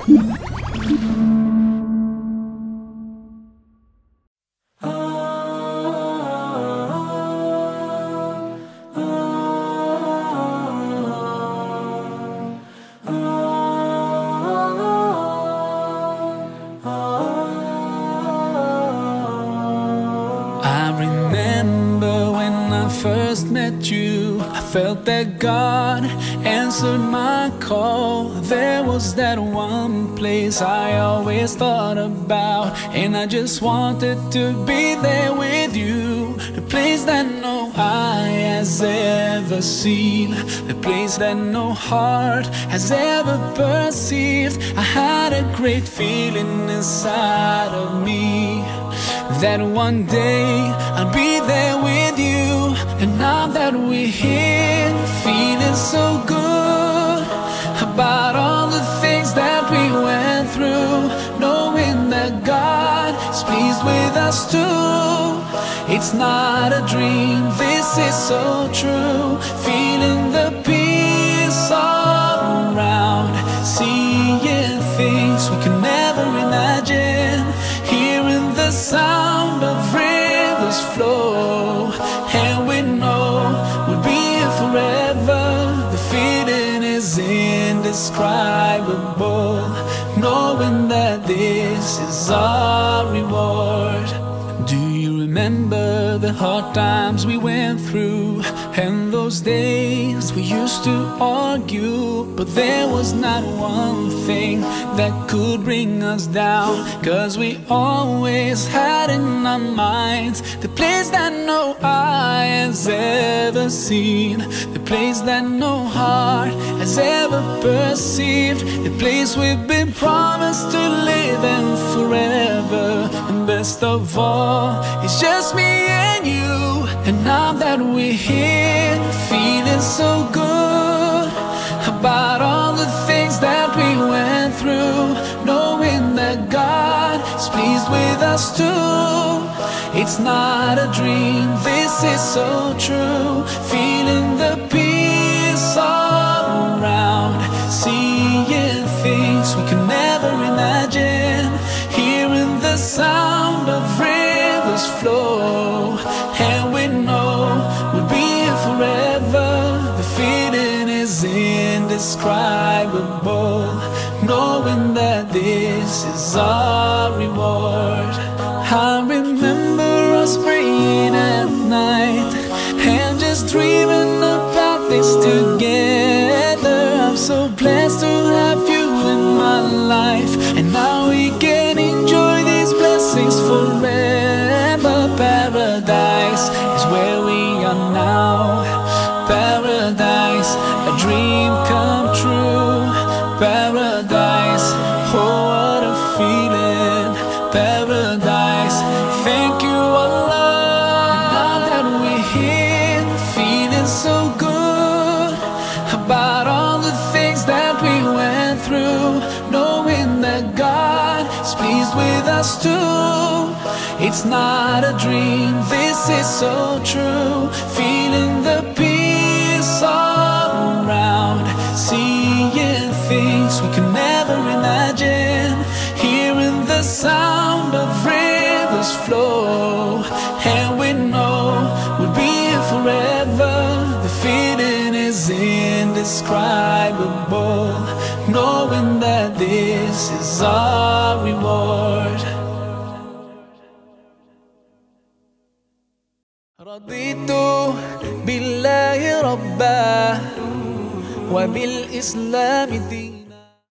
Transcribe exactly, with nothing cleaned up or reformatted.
First met you, I felt that God answered my call. There was that one place I always thought about, and I just wanted to be there with you. The place that no eye has ever seen, the place that no heart has ever perceived. I had a great feeling inside of me that one day I'll be there with you. And now that we're here, feeling so good about all the things that we went through, knowing that God is pleased with us too. It's not a dream, this is so true. Feeling the peace all around, seeing things we can never imagine, hearing the sound of rivers flow, and we know we'll be here forever. The feeling is indescribable, knowing that this is our reward. Do you remember the hard times we went through, and those days we used to argue, but there was not one thing that could bring us down, 'cause we always had in our minds the place that no eye has ever seen, the place that no heart has ever perceived, the place we've been promised to live in forever. And best of all, it's just me and you. And now that we're here, feeling so good about all the things that we went through, knowing that God is pleased with us too. It's not a dream, this is so true. Feeling the peace all around, seeing things we can never imagine, hearing the sound of rivers flow, and we know we'll be here forever. The feeling is indescribable, knowing that this is our reward. I remember us praying at night and just dreaming about this together. I'm so blessed to have you in my life, and now we can enjoy these blessings forever. Paradise is where we are now. Paradise, a dream come true. Paradise, oh what a feeling. Paradise, thank you Allah. And now that we're here, feeling so good about all the things that we went through, knowing that God is pleased with us too. It's not a dream, this is so true. Feeling the peace all around, seeing things we can never imagine, hearing the sound of rivers flow, and we know we'll be here forever. The feeling is indescribable, knowing that this is our reward. رضيت بالله ربا وبالإسلام دين.